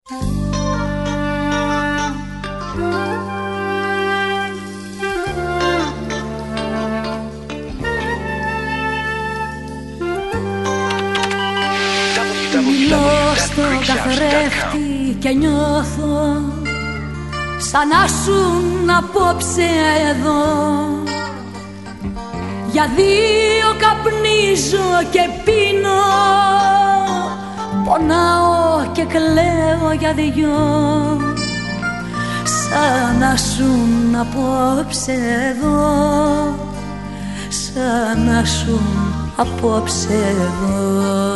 Μιλώ στο καθρέφτη και νιώθω σαν να σουν απόψε εδώ. Για δύο καπνίζω και πίνω, πονάω και κλαίω για δυο. Σαν να σουν απόψε εδώ, σαν να σουν απόψε εδώ.